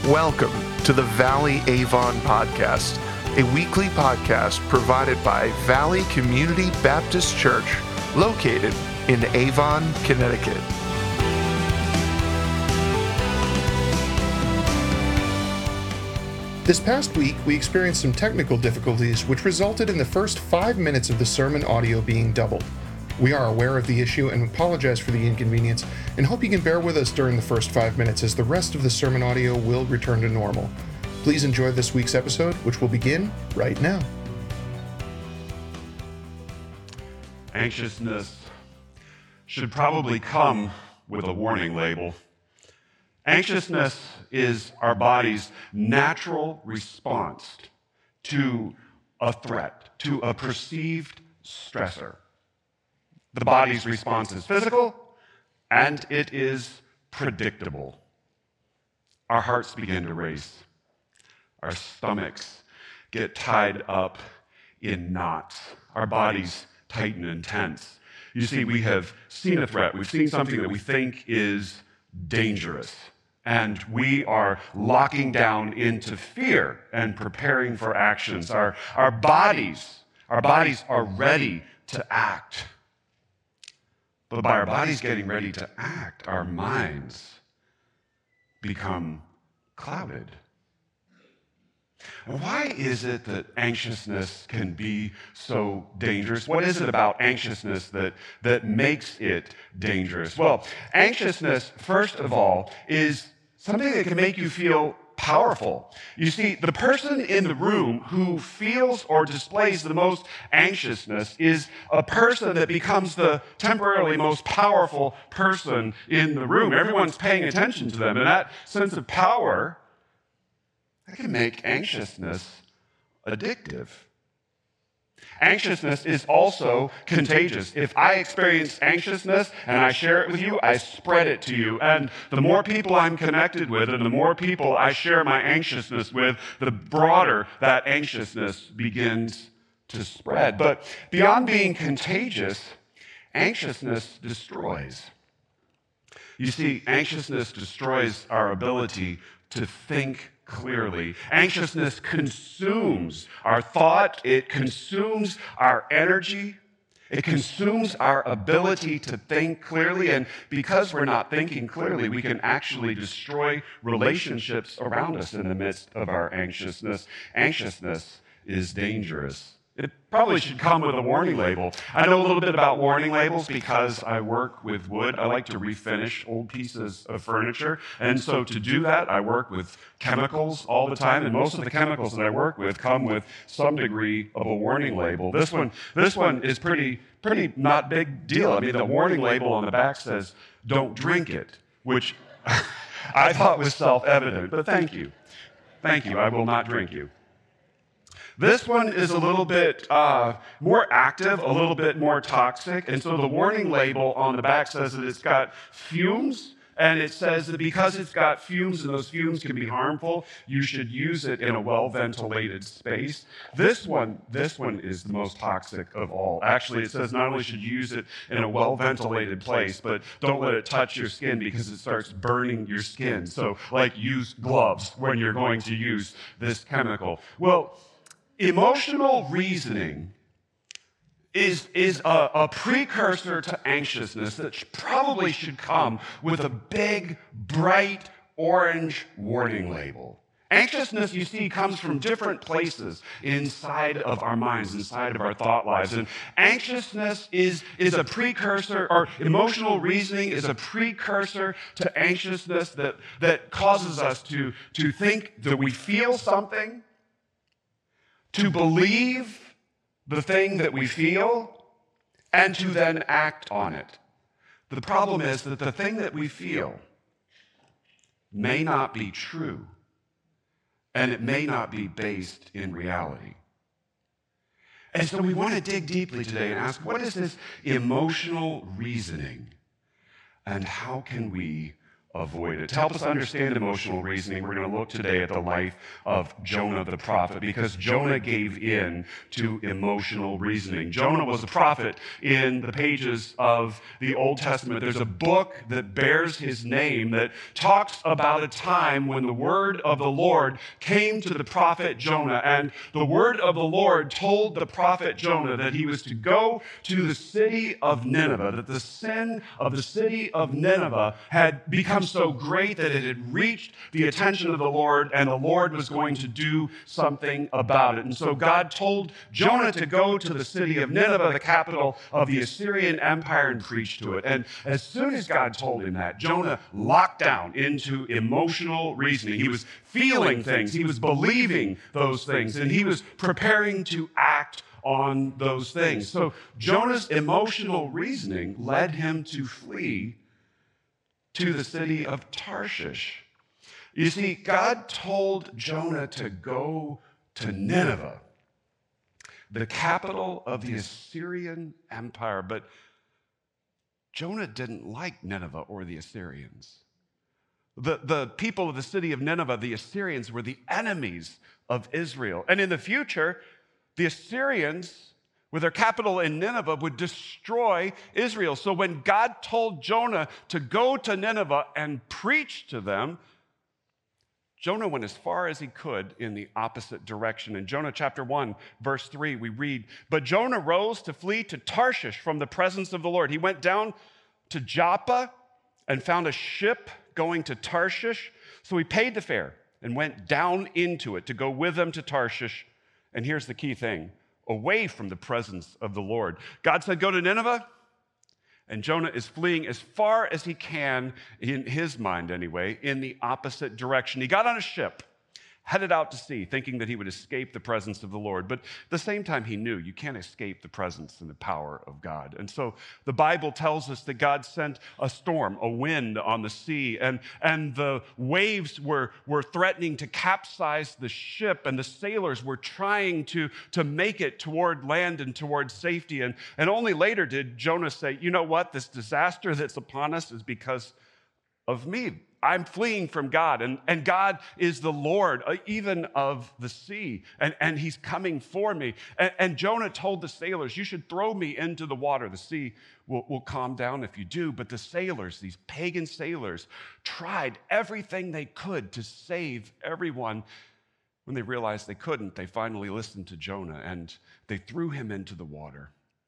Welcome to the Valley Avon Podcast, a weekly podcast provided by Valley Community Baptist Church, located in Avon, Connecticut. This past week, we experienced some technical difficulties which resulted in the first 5 minutes of the sermon audio being doubled. We are aware of the issue and apologize for the inconvenience, and hope you can bear with us during the first 5 minutes as the rest of the sermon audio will return to normal. Please enjoy this week's episode, which will begin right now. Anxiousness should probably come with a warning label. Anxiousness is our body's natural response to a threat, to a perceived stressor. The body's response is physical, and it is predictable. Our hearts begin to race. Our stomachs get tied up in knots. Our bodies tighten and tense. You see, we have seen a threat. We've seen something that we think is dangerous, and we are locking down into fear and preparing for actions. Our bodies are ready to act. But by our bodies getting ready to act, our minds become clouded. And why is it that anxiousness can be so dangerous? What is it about anxiousness that makes it dangerous? Well, anxiousness, first of all, is something that can make you feel powerful. You see, the person in the room who feels or displays the most anxiousness is a person that becomes the temporarily most powerful person in the room. Everyone's paying attention to them, and that sense of power, that can make anxiousness addictive. Anxiousness is also contagious. If I experience anxiousness and I share it with you, I spread it to you. And the more people I'm connected with and the more people I share my anxiousness with, the broader that anxiousness begins to spread. But beyond being contagious, anxiousness destroys. You see, anxiousness destroys our ability to think clearly. Anxiousness consumes our thought, it consumes our energy, it consumes our ability to think clearly, and because we're not thinking clearly, we can actually destroy relationships around us in the midst of our anxiousness. Anxiousness is dangerous. It probably should come with a warning label. I know a little bit about warning labels because I work with wood. I like to refinish old pieces of furniture. And so to do that, I work with chemicals all the time. And most of the chemicals that I work with come with some degree of a warning label. This one is pretty not big deal. I mean, the warning label on the back says, "Don't drink it," which I thought was self-evident. But thank you. Thank you. I will not drink you. This one is a little bit more active, a little bit more toxic, and so the warning label on the back says that it's got fumes, and it says that because it's got fumes and those fumes can be harmful, you should use it in a well-ventilated space. This one is the most toxic of all. Actually, it says not only should you use it in a well-ventilated place, but don't let it touch your skin because it starts burning your skin. So, use gloves when you're going to use this chemical. Well, emotional reasoning is a precursor to anxiousness that probably should come with a big, bright, orange warning label. Anxiousness, you see, comes from different places inside of our minds, inside of our thought lives. And anxiousness is a precursor, or emotional reasoning is a precursor to anxiousness that causes us to think that we feel something, to believe the thing that we feel, and to then act on it. The problem is that the thing that we feel may not be true, and it may not be based in reality. And so we want to dig deeply today and ask, what is this emotional reasoning, and how can we avoid it. To help us understand emotional reasoning, we're going to look today at the life of Jonah the prophet, because Jonah gave in to emotional reasoning. Jonah was a prophet in the pages of the Old Testament. There's a book that bears his name that talks about a time when the word of the Lord came to the prophet Jonah, and the word of the Lord told the prophet Jonah that he was to go to the city of Nineveh, that the sin of the city of Nineveh had become so great that it had reached the attention of the Lord, and the Lord was going to do something about it. And so God told Jonah to go to the city of Nineveh, the capital of the Assyrian Empire, and preach to it. And as soon as God told him that, Jonah locked down into emotional reasoning. He was feeling things, he was believing those things, and he was preparing to act on those things. So Jonah's emotional reasoning led him to flee to the city of Tarshish. You see, God told Jonah to go to Nineveh, the capital of the Assyrian Empire, but Jonah didn't like Nineveh or the Assyrians. The people of the city of Nineveh, the Assyrians, were the enemies of Israel. And in the future, the Assyrians, with their capital in Nineveh, would destroy Israel. So when God told Jonah to go to Nineveh and preach to them, Jonah went as far as he could in the opposite direction. In Jonah chapter 1, verse 3, we read, "But Jonah rose to flee to Tarshish from the presence of the Lord. He went down to Joppa and found a ship going to Tarshish. So he paid the fare and went down into it to go with them to Tarshish." And here's the key thing: away from the presence of the Lord. God said, go to Nineveh, and Jonah is fleeing as far as he can, in his mind anyway, in the opposite direction. He got on a ship, headed out to sea, thinking that he would escape the presence of the Lord. But at the same time, he knew you can't escape the presence and the power of God. And so the Bible tells us that God sent a storm, a wind on the sea, and the waves were threatening to capsize the ship, and the sailors were trying to make it toward land and toward safety. And only later did Jonah say, you know what, this disaster that's upon us is because of me. I'm fleeing from God, and God is the Lord, even of the sea, and he's coming for me. And Jonah told the sailors, you should throw me into the water. The sea will calm down if you do. But the sailors, these pagan sailors, tried everything they could to save everyone. When they realized they couldn't, they finally listened to Jonah, and they threw him into the water.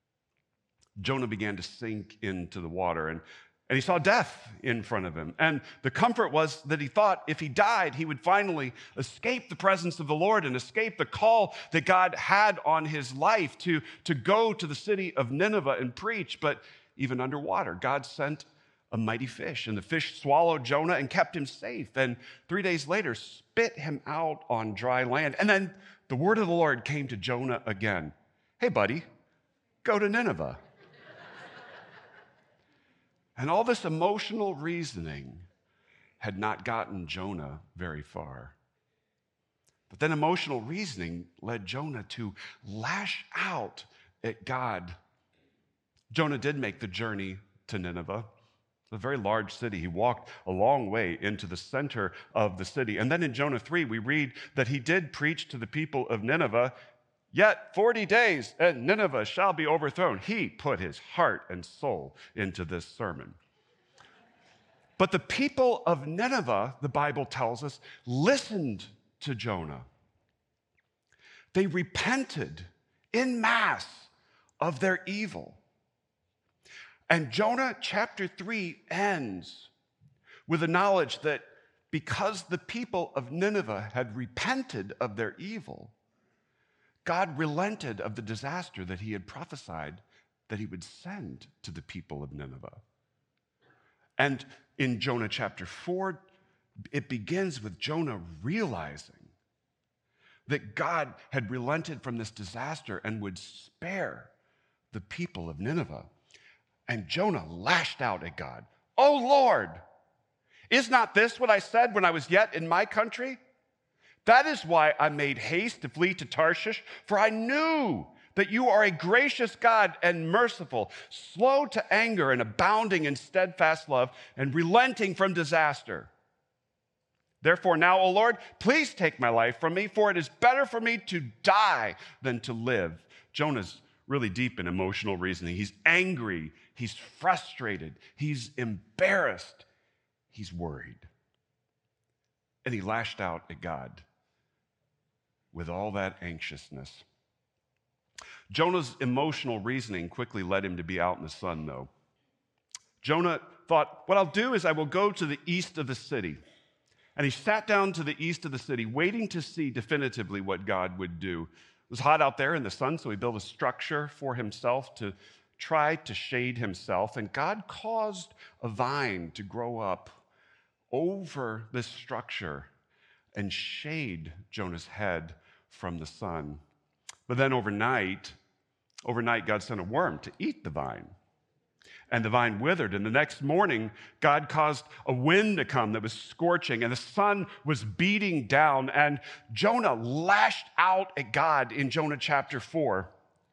Jonah began to sink into the water, and he saw death in front of him. And the comfort was that he thought if he died, he would finally escape the presence of the Lord and escape the call that God had on his life to go to the city of Nineveh and preach. But even underwater, God sent a mighty fish, and the fish swallowed Jonah and kept him safe. And 3 days later, spit him out on dry land. And then the word of the Lord came to Jonah again. Hey, buddy, go to Nineveh. And all this emotional reasoning had not gotten Jonah very far. But then emotional reasoning led Jonah to lash out at God. Jonah did make the journey to Nineveh, a very large city. He walked a long way into the center of the city. And then in Jonah 3, we read that he did preach to the people of Nineveh. Yet 40 days and Nineveh shall be overthrown. He put his heart and soul into this sermon. But the people of Nineveh, the Bible tells us, listened to Jonah. They repented en masse of their evil. And Jonah chapter 3 ends with the knowledge that because the people of Nineveh had repented of their evil, God relented of the disaster that he had prophesied that he would send to the people of Nineveh. And in Jonah chapter 4, it begins with Jonah realizing that God had relented from this disaster and would spare the people of Nineveh. And Jonah lashed out at God. "Oh Lord, is not this what I said when I was yet in my country? That is why I made haste to flee to Tarshish, for I knew that you are a gracious God and merciful, slow to anger and abounding in steadfast love, and relenting from disaster. Therefore now, O Lord, please take my life from me, for it is better for me to die than to live." Jonah's really deep in emotional reasoning. He's angry, he's frustrated, he's embarrassed, he's worried. And he lashed out at God with all that anxiousness. Jonah's emotional reasoning quickly led him to be out in the sun, though. Jonah thought, what I'll do is I will go to the east of the city. And he sat down to the east of the city, waiting to see definitively what God would do. It was hot out there in the sun, so he built a structure for himself to try to shade himself. And God caused a vine to grow up over this structure and shade Jonah's head from the sun. But then overnight, God sent a worm to eat the vine. And the vine withered. And the next morning, God caused a wind to come that was scorching, and the sun was beating down. And Jonah lashed out at God in Jonah chapter 4.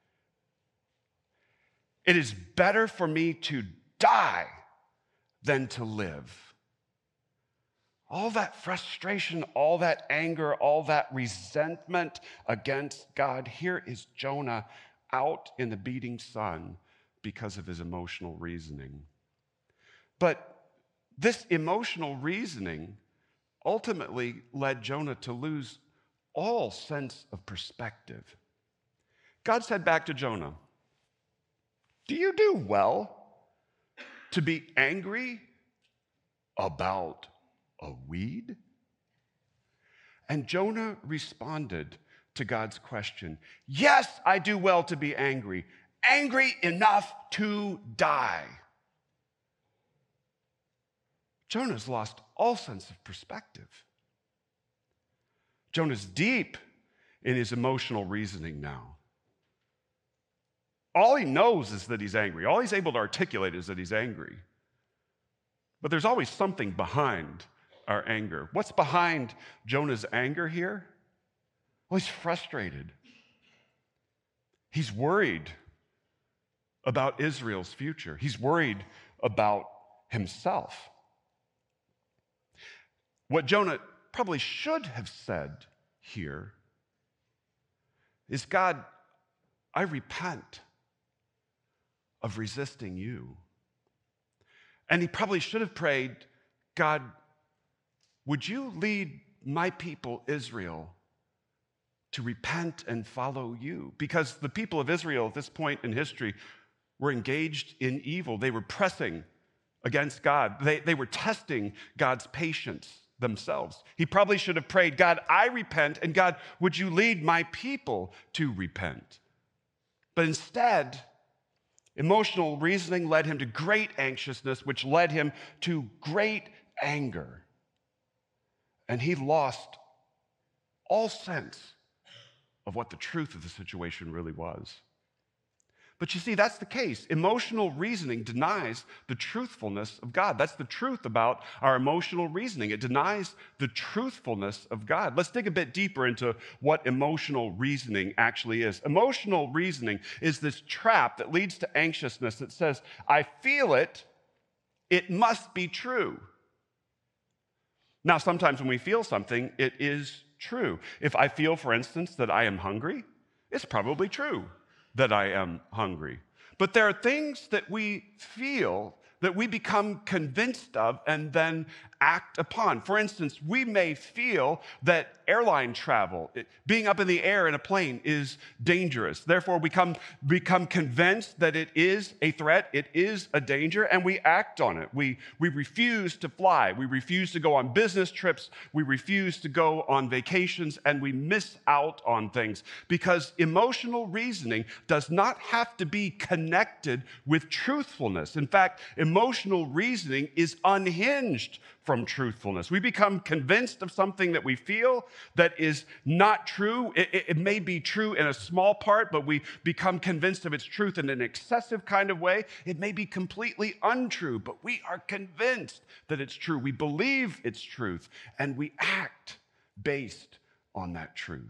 "It is better for me to die than to live." All that frustration, all that anger, all that resentment against God. Here is Jonah out in the beating sun because of his emotional reasoning. But this emotional reasoning ultimately led Jonah to lose all sense of perspective. God said back to Jonah, "Do you do well to be angry about a weed?" And Jonah responded to God's question, "Yes, I do well to be angry enough to die." Jonah's lost all sense of perspective. Jonah's deep in his emotional reasoning now. All he knows is that he's angry. All he's able to articulate is that he's angry. But there's always something behind our anger. What's behind Jonah's anger here? Well, he's frustrated. He's worried about Israel's future. He's worried about himself. What Jonah probably should have said here is, "God, I repent of resisting you." And he probably should have prayed, "God, would you lead my people Israel to repent and follow you?" Because the people of Israel at this point in history were engaged in evil. They were pressing against God. They were testing God's patience themselves. He probably should have prayed, "God, I repent, and God, would you lead my people to repent?" But instead, emotional reasoning led him to great anxiousness, which led him to great anger. And he lost all sense of what the truth of the situation really was. But you see, that's the case. Emotional reasoning denies the truthfulness of God. That's the truth about our emotional reasoning. It denies the truthfulness of God. Let's dig a bit deeper into what emotional reasoning actually is. Emotional reasoning is this trap that leads to anxiousness that says, "I feel it, it must be true." Now, sometimes when we feel something, it is true. If I feel, for instance, that I am hungry, it's probably true that I am hungry. But there are things that we feel that we become convinced of and then act upon. For instance, we may feel that airline travel, being up in the air in a plane, is dangerous. Therefore, we become convinced that it is a threat, it is a danger, and we act on it. We refuse to fly. We refuse to go on business trips. We refuse to go on vacations, and we miss out on things because emotional reasoning does not have to be connected with truthfulness. In fact, emotional reasoning is unhinged from truthfulness. We become convinced of something that we feel that is not true. It may be true in a small part, but we become convinced of its truth in an excessive kind of way. It may be completely untrue, but we are convinced that it's true. We believe it's truth, and we act based on that truth.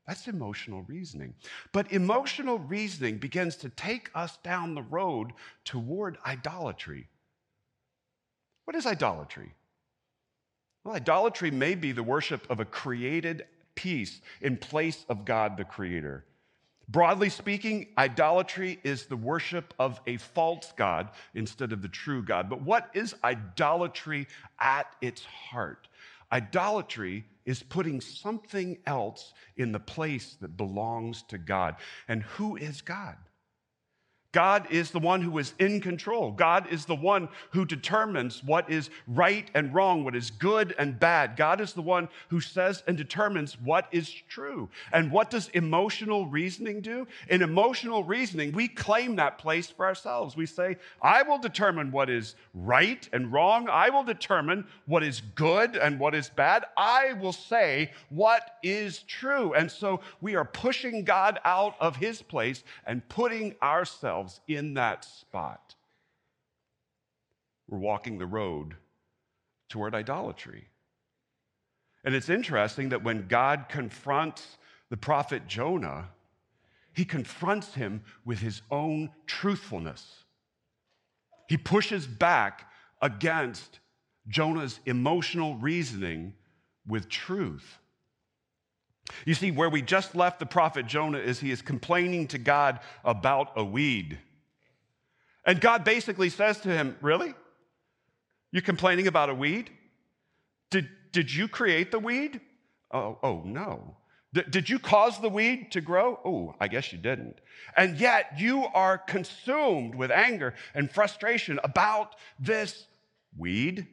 That's emotional reasoning. But emotional reasoning begins to take us down the road toward idolatry. What is idolatry? Well, idolatry may be the worship of a created piece in place of God the Creator. Broadly speaking, idolatry is the worship of a false God instead of the true God. But what is idolatry at its heart? Idolatry is putting something else in the place that belongs to God. And who is God? God is the one who is in control. God is the one who determines what is right and wrong, what is good and bad. God is the one who says and determines what is true. And what does emotional reasoning do? In emotional reasoning, we claim that place for ourselves. We say, I will determine what is right and wrong. I will determine what is good and what is bad. I will say what is true. And so we are pushing God out of his place and putting ourselves in that spot. We're walking the road toward idolatry. And it's interesting that when God confronts the prophet Jonah, he confronts him with his own truthfulness. He pushes back against Jonah's emotional reasoning with truth. You see, where we just left the prophet Jonah is he is complaining to God about a weed. And God basically says to him, really? You're complaining about a weed? Did you create the weed? Oh no. Did you cause the weed to grow? Oh, I guess you didn't. And yet you are consumed with anger and frustration about this weed.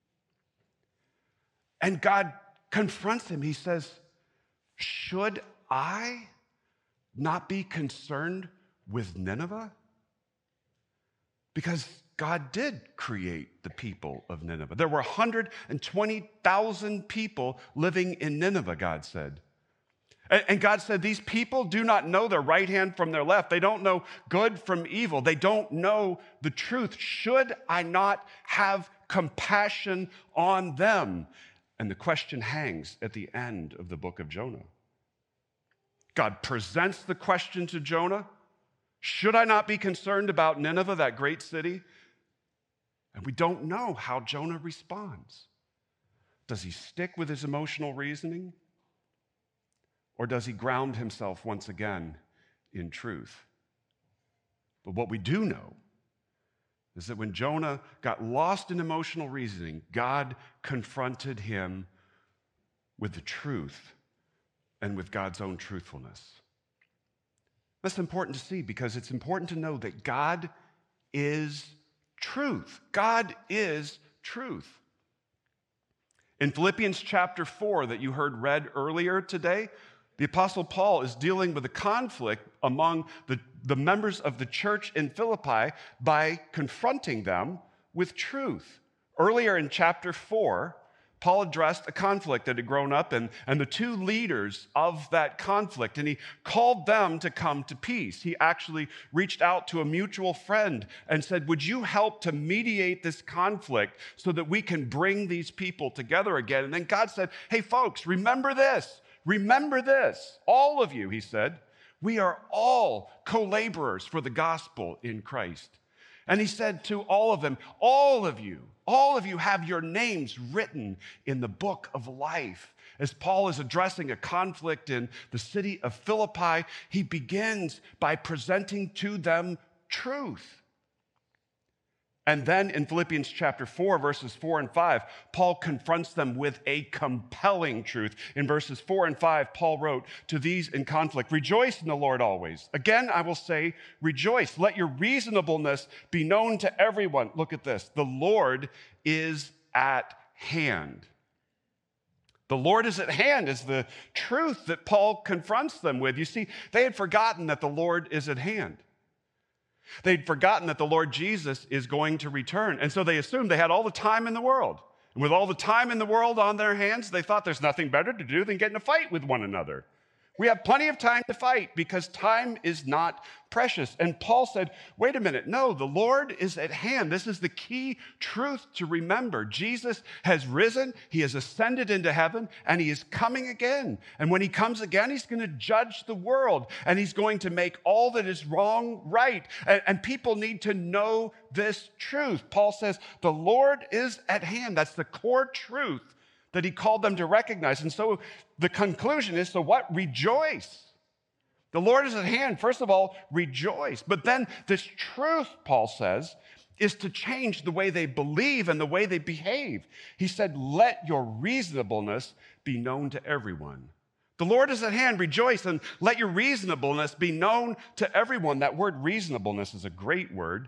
And God confronts him. He says, should I not be concerned with Nineveh? Because God did create the people of Nineveh. There were 120,000 people living in Nineveh, God said. And God said, these people do not know their right hand from their left. They don't know good from evil. They don't know the truth. Should I not have compassion on them? And the question hangs at the end of the book of Jonah. God presents the question to Jonah. Should I not be concerned about Nineveh, that great city? And we don't know how Jonah responds. Does he stick with his emotional reasoning? Or does he ground himself once again in truth? But what we do know is that when Jonah got lost in emotional reasoning, God confronted him with the truth and with God's own truthfulness. That's important to see because it's important to know that God is truth. God is truth. In Philippians chapter 4 that you heard read earlier today, the Apostle Paul is dealing with a conflict among the members of the church in Philippi by confronting them with truth. Earlier in chapter 4, Paul addressed a conflict that had grown up and the two leaders of that conflict, and he called them to come to peace. He actually reached out to a mutual friend and said, would you help to mediate this conflict so that we can bring these people together again? And then God said, hey folks, remember this. Remember this, all of you, he said, we are all co-laborers for the gospel in Christ. And he said to all of them, all of you have your names written in the book of life. As Paul is addressing a conflict in the city of Philippi, he begins by presenting to them truth. And then in Philippians chapter 4, verses 4 and 5, Paul confronts them with a compelling truth. In verses 4 and 5, Paul wrote to these in conflict, rejoice in the Lord always. Again, I will say, rejoice. Let your reasonableness be known to everyone. Look at this. The Lord is at hand. The Lord is at hand is the truth that Paul confronts them with. You see, they had forgotten that the Lord is at hand. They'd forgotten that the Lord Jesus is going to return. And so they assumed they had all the time in the world. And with all the time in the world on their hands, they thought there's nothing better to do than get in a fight with one another. We have plenty of time to fight because time is not precious. And Paul said, wait a minute, no, the Lord is at hand. This is the key truth to remember. Jesus has risen, he has ascended into heaven, and he is coming again. And when he comes again, he's going to judge the world, and he's going to make all that is wrong right. And people need to know this truth. Paul says, the Lord is at hand. That's the core truth that he called them to recognize. And so the conclusion is, so what? Rejoice. The Lord is at hand. First of all, rejoice. But then this truth, Paul says, is to change the way they believe and the way they behave. He said, let your reasonableness be known to everyone. The Lord is at hand. Rejoice, and let your reasonableness be known to everyone. That word reasonableness is a great word.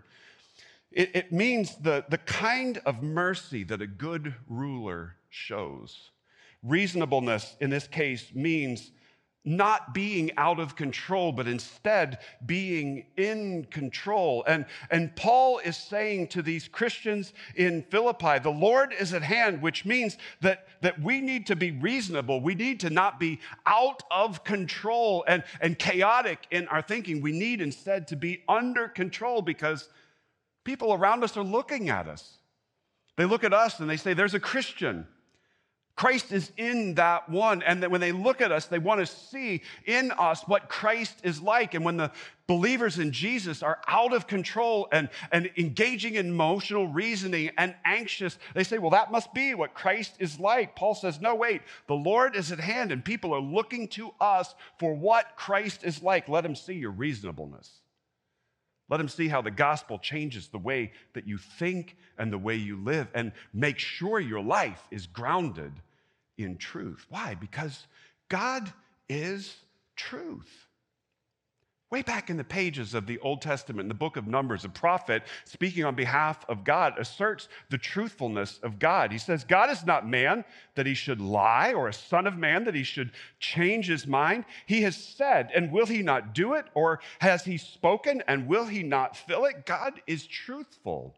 It means the kind of mercy that a good ruler shows. Reasonableness in this case means not being out of control, but instead being in control. And Paul is saying to these Christians in Philippi, the Lord is at hand, which means that we need to be reasonable. We need to not be out of control and chaotic in our thinking. We need instead to be under control because people around us are looking at us. They look at us and they say, there's a Christian. Christ is in that one. And that when they look at us, they want to see in us what Christ is like. And when the believers in Jesus are out of control and engaging in emotional reasoning and anxious, they say, well, that must be what Christ is like. Paul says, no, wait, the Lord is at hand and people are looking to us for what Christ is like. Let them see your reasonableness. Let them see how the gospel changes the way that you think and the way you live, and make sure your life is grounded in truth. Why? Because God is truth. Way back in the pages of the Old Testament, in the book of Numbers, a prophet speaking on behalf of God asserts the truthfulness of God. He says, God is not man that he should lie, or a son of man that he should change his mind. He has said, and will he not do it? Or has he spoken, and will he not fill it? God is truthful.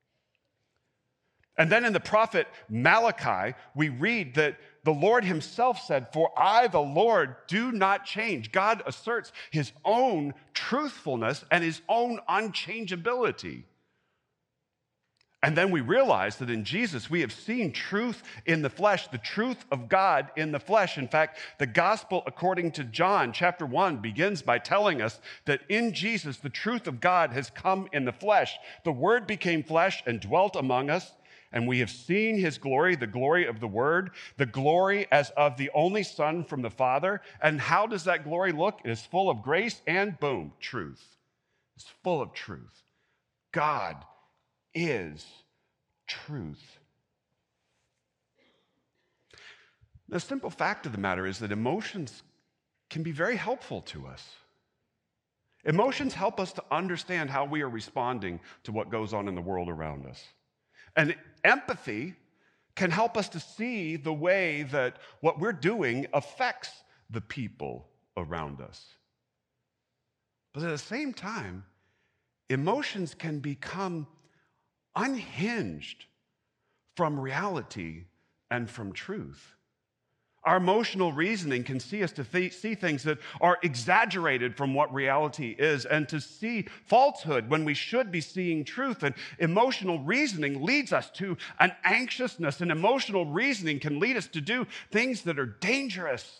And then in the prophet Malachi, we read that the Lord himself said, for I, the Lord, do not change. God asserts his own truthfulness and his own unchangeability. And then we realize that in Jesus, we have seen truth in the flesh, the truth of God in the flesh. In fact, the gospel according to John chapter 1 begins by telling us that in Jesus, the truth of God has come in the flesh. The Word became flesh and dwelt among us. And we have seen his glory, the glory of the Word, the glory as of the only Son from the Father. And how does that glory look? It is full of grace and, boom, truth. It's full of truth. God is truth. The simple fact of the matter is that emotions can be very helpful to us. Emotions help us to understand how we are responding to what goes on in the world around us. And empathy can help us to see the way that what we're doing affects the people around us. But at the same time, emotions can become unhinged from reality and from truth. Our emotional reasoning can see us to see things that are exaggerated from what reality is, and to see falsehood when we should be seeing truth. And emotional reasoning leads us to an anxiousness, and emotional reasoning can lead us to do things that are dangerous.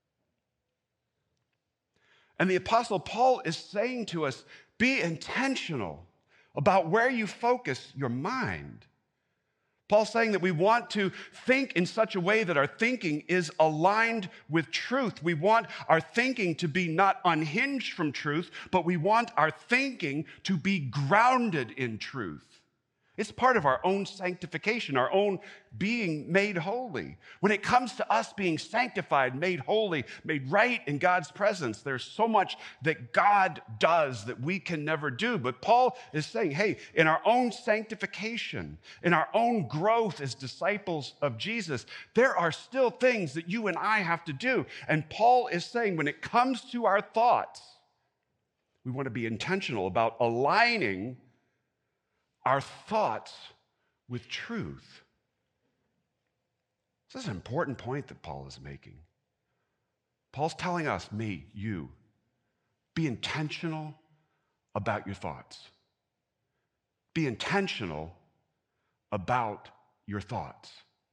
And the Apostle Paul is saying to us, be intentional about where you focus your mind. Paul's saying that we want to think in such a way that our thinking is aligned with truth. We want our thinking to be not unhinged from truth, but we want our thinking to be grounded in truth. It's part of our own sanctification, our own being made holy. When it comes to us being sanctified, made holy, made right in God's presence, there's so much that God does that we can never do. But Paul is saying, hey, in our own sanctification, in our own growth as disciples of Jesus, there are still things that you and I have to do. And Paul is saying when it comes to our thoughts, we want to be intentional about aligning our thoughts with truth. This is an important point that Paul is making. Paul's telling us, me, you, be intentional about your thoughts. Be intentional about your thoughts.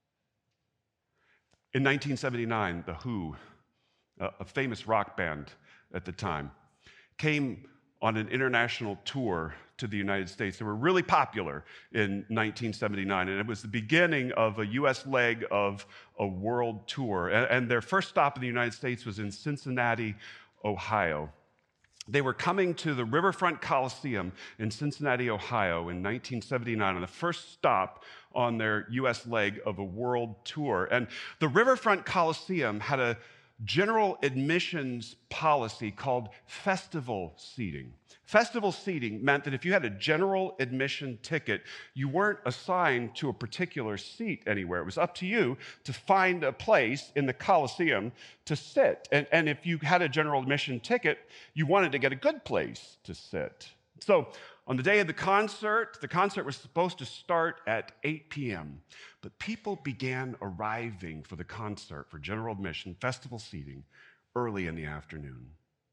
In 1979, The Who, a famous rock band at the time, came on an international tour to the United States. They were really popular in 1979, and it was the beginning of a U.S. leg of a world tour. And their first stop in the United States was in Cincinnati, Ohio. They were coming to the Riverfront Coliseum in Cincinnati, Ohio in 1979 on the first stop on their U.S. leg of a world tour. And the Riverfront Coliseum had a general admissions policy called festival seating. Festival seating meant that if you had a general admission ticket, you weren't assigned to a particular seat anywhere. It was up to you to find a place in the Coliseum to sit. And if you had a general admission ticket, you wanted to get a good place to sit. So on the day of the concert was supposed to start at 8 p.m., but people began arriving for the concert for general admission, festival seating, early in the afternoon.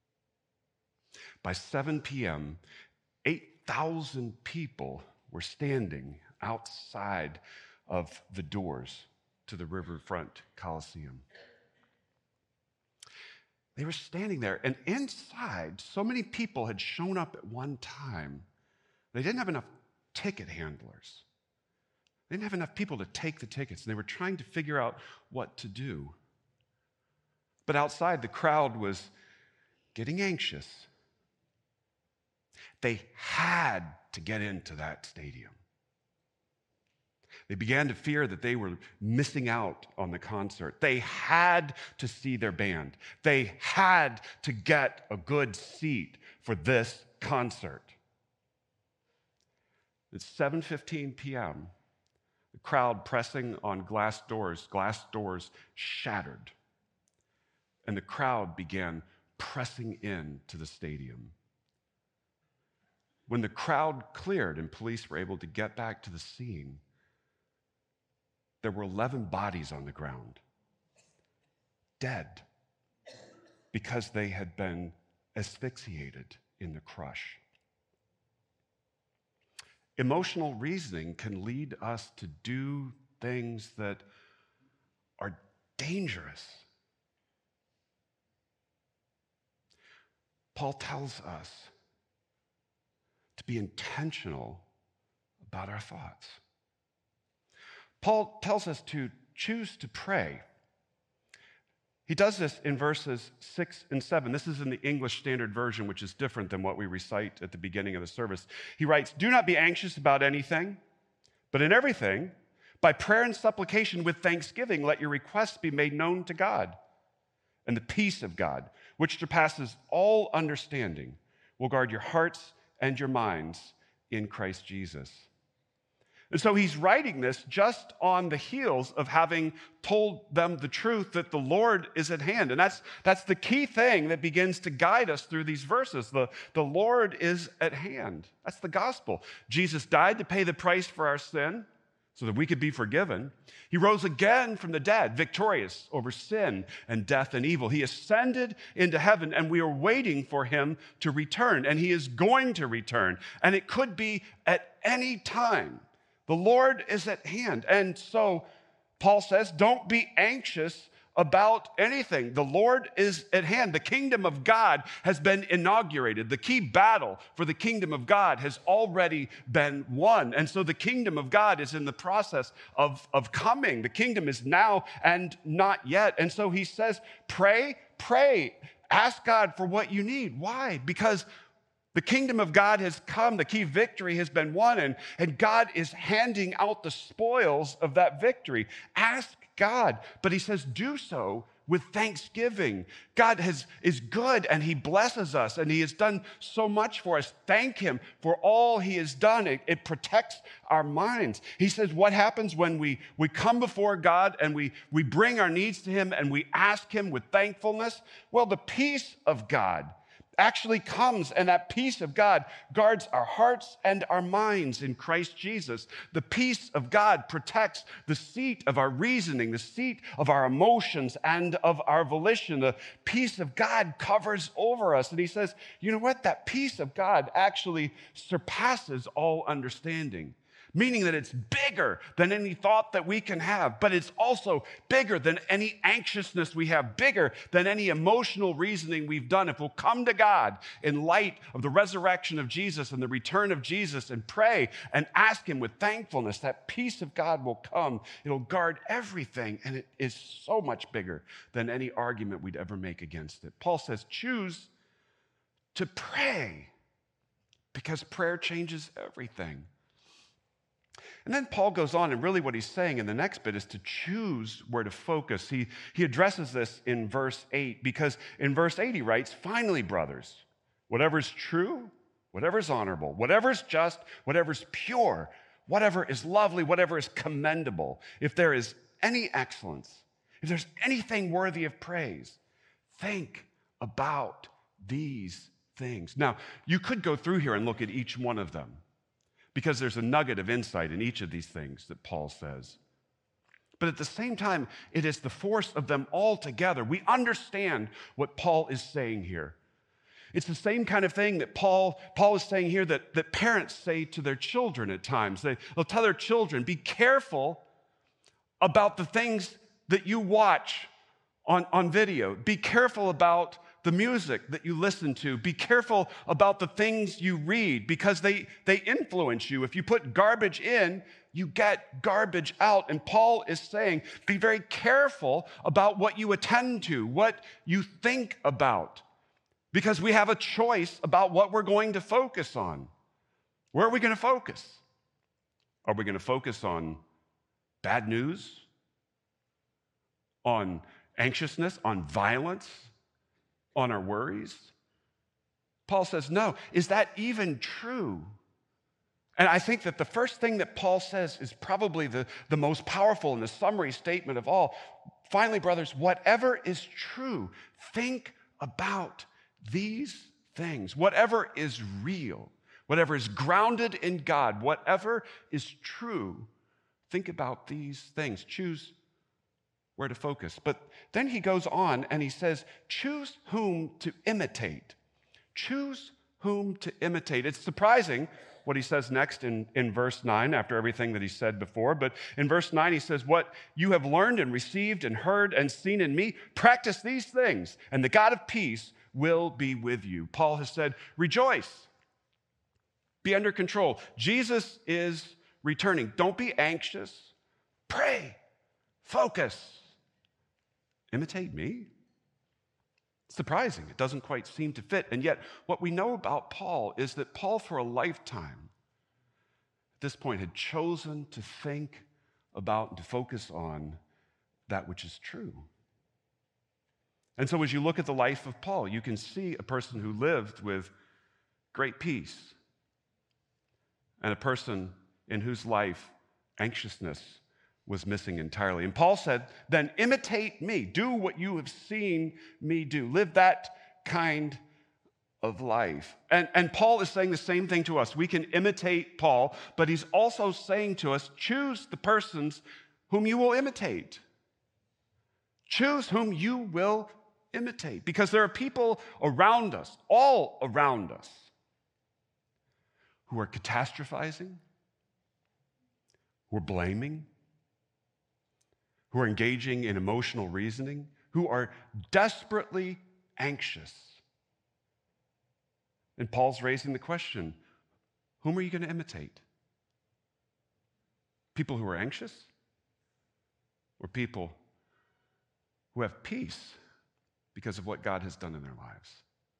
By 7 p.m., 8,000 people were standing outside of the doors to the Riverfront Coliseum. They were standing there, and inside, so many people had shown up at one time. They didn't have enough ticket handlers. They didn't have enough people to take the tickets. They were trying to figure out what to do. But outside, the crowd was getting anxious. They had to get into that stadium. They began to fear that they were missing out on the concert. They had to see their band. They had to get a good seat for this concert. At 7:15 p.m., the crowd pressing on glass doors shattered, and the crowd began pressing in to the stadium. When the crowd cleared and police were able to get back to the scene, there were 11 bodies on the ground, dead, because they had been asphyxiated in the crush. Emotional reasoning can lead us to do things that are dangerous. Paul tells us to be intentional about our thoughts. Paul tells us to choose to pray. He does this in verses 6 and 7. This is in the English Standard Version, which is different than what we recite at the beginning of the service. He writes, "Do not be anxious about anything, but in everything, by prayer and supplication with thanksgiving, let your requests be made known to God. And the peace of God, which surpasses all understanding, will guard your hearts and your minds in Christ Jesus." And so he's writing this just on the heels of having told them the truth that the Lord is at hand. And that's the key thing that begins to guide us through these verses. The Lord is at hand. That's the gospel. Jesus died to pay the price for our sin so that we could be forgiven. He rose again from the dead, victorious over sin and death and evil. He ascended into heaven, and we are waiting for him to return. And he is going to return. And it could be at any time. The Lord is at hand. And so Paul says, don't be anxious about anything. The Lord is at hand. The kingdom of God has been inaugurated. The key battle for the kingdom of God has already been won. And so the kingdom of God is in the process of coming. The kingdom is now and not yet. And so he says, pray. Ask God for what you need. Why? Because the kingdom of God has come, the key victory has been won, and God is handing out the spoils of that victory. Ask God, but he says, do so with thanksgiving. God is good, and he blesses us, and he has done so much for us. Thank him for all he has done. It protects our minds. He says, what happens when we come before God and we bring our needs to him and we ask him with thankfulness? Well, the peace of God, actually comes, and that peace of God guards our hearts and our minds in Christ Jesus. The peace of God protects the seat of our reasoning, the seat of our emotions and of our volition. The peace of God covers over us. And he says, you know what? That peace of God actually surpasses all understanding. Meaning that it's bigger than any thought that we can have, but it's also bigger than any anxiousness we have, bigger than any emotional reasoning we've done. If we'll come to God in light of the resurrection of Jesus and the return of Jesus and pray and ask him with thankfulness, that peace of God will come. It'll guard everything, and it is so much bigger than any argument we'd ever make against it. Paul says, choose to pray because prayer changes everything. And then Paul goes on, and really what he's saying in the next bit is to choose where to focus. He addresses this in verse 8, because in verse 8 he writes, finally, brothers, whatever's true, whatever's honorable, whatever's just, whatever's pure, whatever is lovely, whatever is commendable, if there is any excellence, if there's anything worthy of praise, think about these things. Now, you could go through here and look at each one of them, because there's a nugget of insight in each of these things that Paul says. But at the same time, it is the force of them all together. We understand what Paul is saying here. It's the same kind of thing that Paul is saying here that parents say to their children at times. They'll tell their children, be careful about the things that you watch on video. Be careful about the music that you listen to. Be careful about the things you read, because they influence you. If you put garbage in, you get garbage out. And Paul is saying, be very careful about what you attend to, what you think about, because we have a choice about what we're going to focus on. Where are we going to focus? Are we going to focus on bad news, on anxiousness, on violence, on our worries? Paul says, no. Is that even true? And I think that the first thing that Paul says is probably the most powerful and the summary statement of all. Finally, brothers, whatever is true, think about these things. Whatever is real, whatever is grounded in God, whatever is true, think about these things. Choose where to focus. But then he goes on and he says, choose whom to imitate. Choose whom to imitate. It's surprising what he says next in verse 9, after everything that he said before. But in verse 9, he says, what you have learned and received and heard and seen in me, practice these things, and the God of peace will be with you. Paul has said, rejoice. Be under control. Jesus is returning. Don't be anxious. Pray. Focus. Imitate me? Surprising. It doesn't quite seem to fit. And yet, what we know about Paul is that Paul, for a lifetime, at this point, had chosen to think about and to focus on that which is true. And so as you look at the life of Paul, you can see a person who lived with great peace and a person in whose life anxiousness was missing entirely. And Paul said, then imitate me. Do what you have seen me do. Live that kind of life. And Paul is saying the same thing to us. We can imitate Paul, but he's also saying to us, choose the persons whom you will imitate. Choose whom you will imitate. Because there are people around us, all around us, who are catastrophizing, who are blaming, who are engaging in emotional reasoning, who are desperately anxious. And Paul's raising the question, whom are you going to imitate? People who are anxious, or people who have peace because of what God has done in their lives?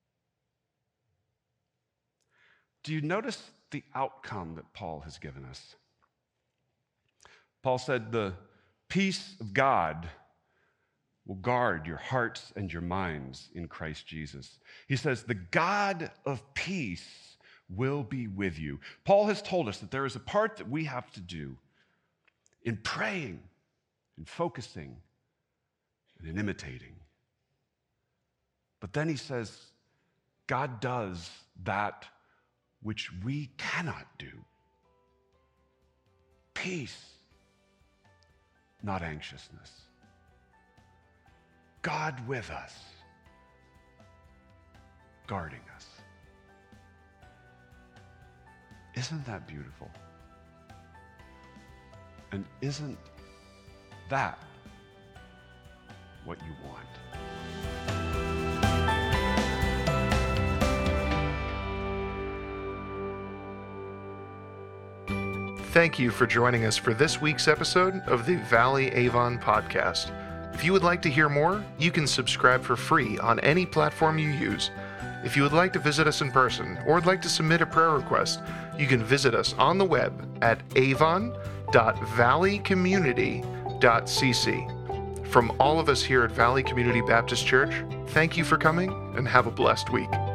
Do you notice the outcome that Paul has given us? Paul said the peace of God will guard your hearts and your minds in Christ Jesus. He says, the God of peace will be with you. Paul has told us that there is a part that we have to do in praying, in focusing, and in imitating. But then he says, God does that which we cannot do. Peace, not anxiousness. God with us, guarding us. Isn't that beautiful? And isn't that what you want? Thank you for joining us for this week's episode of the Valley Avon podcast. If you would like to hear more, you can subscribe for free on any platform you use. If you would like to visit us in person or would like to submit a prayer request, you can visit us on the web at avon.valleycommunity.cc. From all of us here at Valley Community Baptist Church, thank you for coming and have a blessed week.